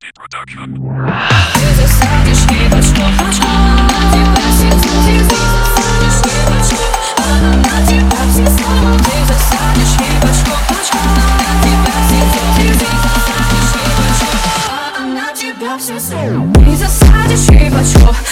Production. Ты засадишь ей под что хочу. На тебя все слезы. Ты засадишь ей под что. Она на тебя все слова. Ты засадишь ей под что хочу. На тебя все слезы. Ты засадишь ей под что. Она на тебя все слова. Ты засадишь ей под что.